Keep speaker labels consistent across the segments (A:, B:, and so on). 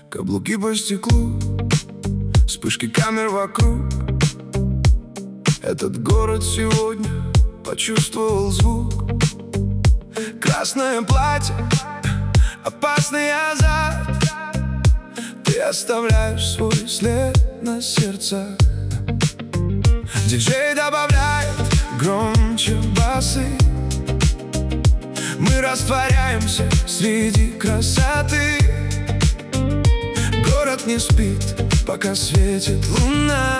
A: Каблуки по стеклу, вспышки камер вокруг. Этот город сегодня почувствовал звук. Красное платье, опасный азарт. Ты оставляешь свой след на сердцах. Диджей добавляет громче басы. Мы растворяемся среди красоты. Город не спит, пока светит луна.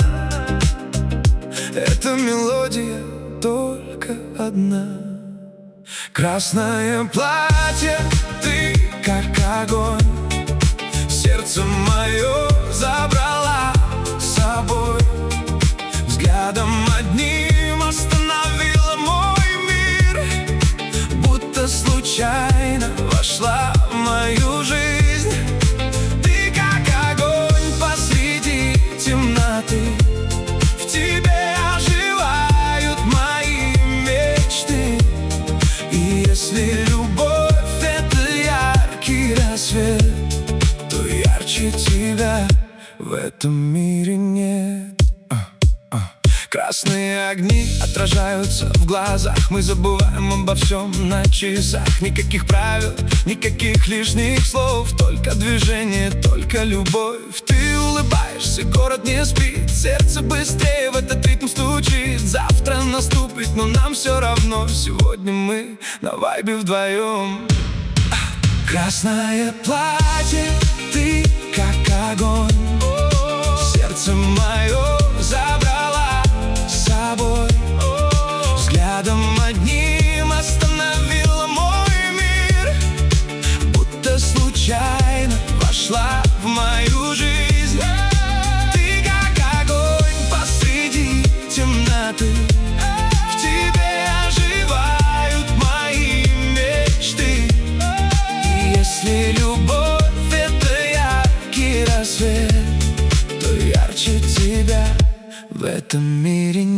A: Эта мелодия только одна. Красное платье, ты как огонь. Сердце мое забрала с собой. Взглядом одним остановила мой мир. Будто случайно вошла в мою жизнь. Ты как огонь посреди темноты. В тебе оживают мои мечты. И если любовь — это яркий рассвет, то ярче тебя в этом мире нет. Красные огни отражаются в глазах. Мы забываем обо всем на часах. Никаких правил, никаких лишних слов. Только движение, только любовь. Ты улыбаешься, город не спит. Сердце быстрее в этот ритм стучит. Завтра наступит, но нам все равно. Сегодня мы на вайбе вдвоем. Красное платье, ты как огонь. Сердце мое забрала с собой. Взглядом одним остановила мой мир. Будто случайно вошла в мою жизнь. Ты как огонь посреди темноты. В тебе оживают мои мечты. И если любовь — это яркий рассвет, то ярче тебя в этом мире нет.